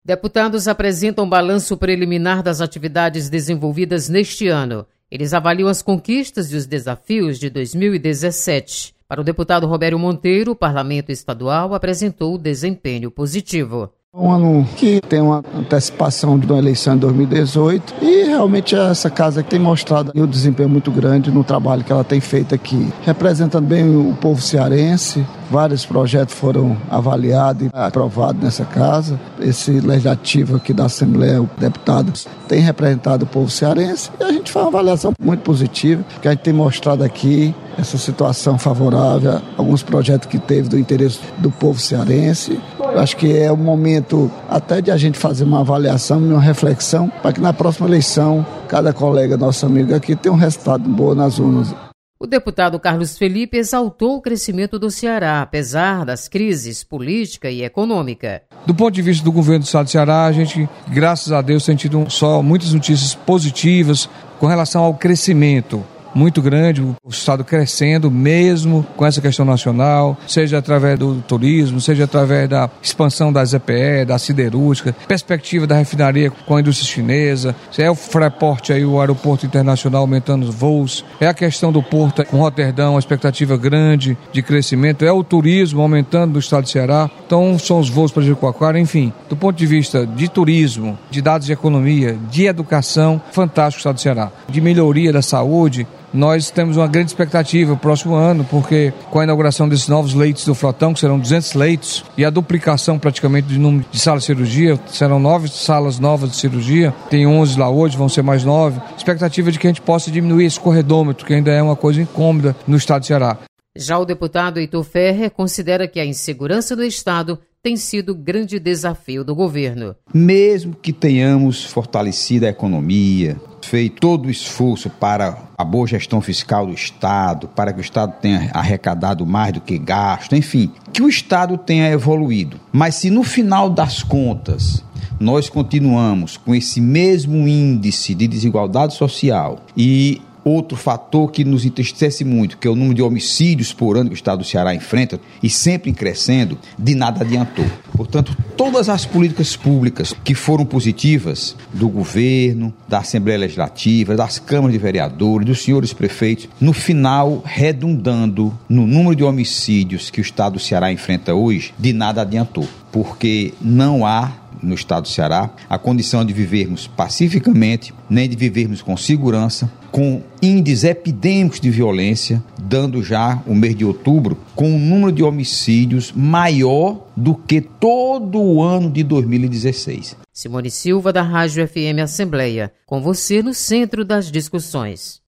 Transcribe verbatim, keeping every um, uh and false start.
Deputados apresentam balanço preliminar das atividades desenvolvidas neste ano. Eles avaliam as conquistas e os desafios de dois mil e dezessete. Para o deputado Robério Monteiro, o Parlamento Estadual apresentou o desempenho positivo. Um ano que tem uma antecipação de uma eleição em dois mil e dezoito e realmente essa casa tem mostrado um desempenho muito grande no trabalho que ela tem feito aqui. Representando bem o povo cearense, vários projetos foram avaliados e aprovados nessa casa. Esse legislativo aqui da Assembleia, o deputado, tem representado o povo cearense e a gente faz uma avaliação muito positiva, que a gente tem mostrado aqui essa situação favorável, alguns projetos que teve do interesse do povo cearense. Eu acho que é o momento até de a gente fazer uma avaliação, uma reflexão, para que na próxima eleição, cada colega, nosso amigo aqui, tenha um resultado bom nas urnas. O deputado Carlos Felipe exaltou o crescimento do Ceará, apesar das crises política e econômica. Do ponto de vista do governo do estado do Ceará, a gente, graças a Deus, tem tido só muitas notícias positivas com relação ao crescimento muito grande, o estado crescendo mesmo com essa questão nacional, seja através do turismo, seja através da expansão da Z P E, da siderúrgica, perspectiva da refinaria com a indústria chinesa, é o Freeport aí, o aeroporto internacional aumentando os voos, é a questão do porto com Roterdão, uma expectativa grande de crescimento, é o turismo aumentando no estado do Ceará, então são os voos para Jericoacoara, enfim, do ponto de vista de turismo, de dados de economia, de educação, fantástico o estado do Ceará, de melhoria da saúde. Nós temos uma grande expectativa no próximo ano, porque com a inauguração desses novos leitos do Frotão, que serão duzentos leitos, e a duplicação praticamente do número de salas de cirurgia, serão nove salas novas de cirurgia, tem onze lá hoje, vão ser mais nove. Expectativa de que a gente possa diminuir esse corredômetro, que ainda é uma coisa incômoda no estado do Ceará. Já o deputado Heitor Ferrer considera que a insegurança no estado tem sido grande desafio do governo. Mesmo que tenhamos fortalecido a economia, feito todo o esforço para a boa gestão fiscal do Estado, para que o Estado tenha arrecadado mais do que gasto, enfim, que o Estado tenha evoluído. Mas se no final das contas nós continuamos com esse mesmo índice de desigualdade social e outro fator que nos entristece muito, que é o número de homicídios por ano que o estado do Ceará enfrenta, e sempre crescendo, de nada adiantou. Portanto, todas as políticas públicas que foram positivas do governo, da Assembleia Legislativa, das câmaras de vereadores, dos senhores prefeitos, no final, redundando no número de homicídios que o estado do Ceará enfrenta hoje, de nada adiantou, porque não há no estado do Ceará a condição de vivermos pacificamente, nem de vivermos com segurança, com índices epidêmicos de violência, dando já o mês de outubro com um número de homicídios maior do que todo o ano de dois mil e dezesseis. Simone Silva, da Rádio F M Assembleia, com você no centro das discussões.